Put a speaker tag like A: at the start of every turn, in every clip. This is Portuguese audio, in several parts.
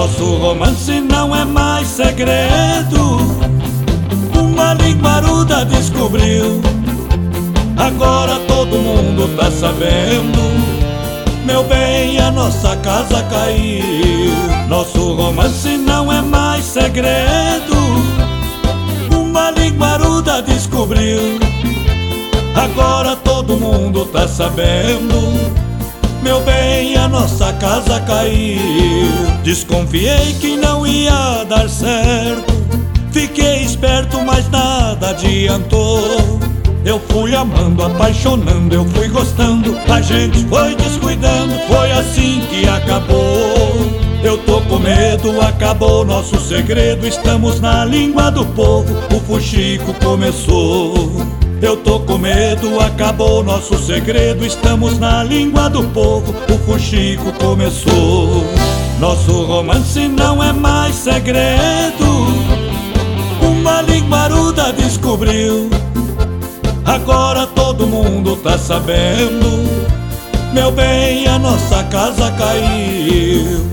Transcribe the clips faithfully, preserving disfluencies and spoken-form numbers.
A: Nosso romance não é mais segredo, uma linguaruda descobriu. Agora todo mundo tá sabendo, meu bem, a nossa casa caiu. Nosso romance não é mais segredo, uma linguaruda descobriu. Agora todo mundo tá sabendo, meu bem, a nossa casa caiu. Desconfiei que não ia dar certo, fiquei esperto, mas nada adiantou. Eu fui amando, apaixonando, eu fui gostando, a gente foi descuidando, foi assim que acabou. Eu tô com medo, acabou nosso segredo, estamos na língua do povo, o fuxico começou. Eu tô com medo, acabou nosso segredo, estamos na língua do povo, o fuxico começou. Nosso romance não é mais segredo, uma linguaruda descobriu. Agora todo mundo tá sabendo, meu bem, a nossa casa caiu.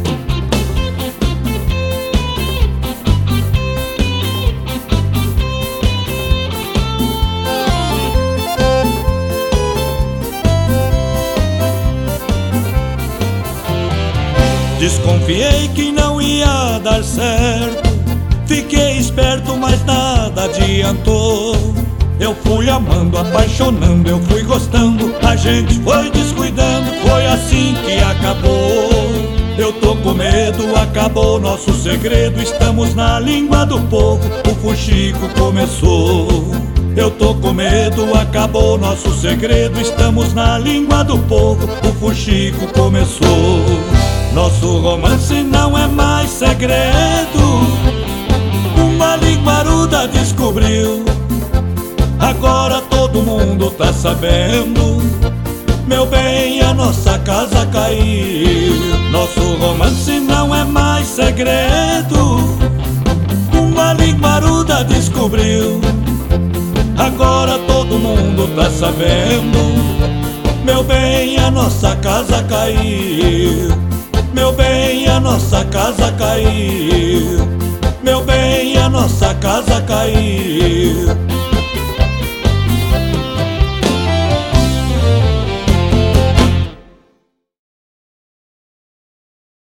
A: Desconfiei que não ia dar certo, fiquei esperto, mas nada adiantou. Eu fui amando, apaixonando, eu fui gostando, a gente foi descuidando, foi assim que acabou. Eu tô com medo, acabou nosso segredo, estamos na língua do povo, o fuxico começou. Eu tô com medo, acabou nosso segredo, estamos na língua do povo, o fuxico começou. Nosso romance não é mais segredo, uma linguaruda descobriu. Agora todo mundo tá sabendo, meu bem, a nossa casa caiu. Nosso romance não é mais segredo, uma linguaruda descobriu. Agora todo mundo tá sabendo, meu bem, a nossa casa caiu. Meu bem, a nossa casa caiu. Meu bem, a nossa casa caiu.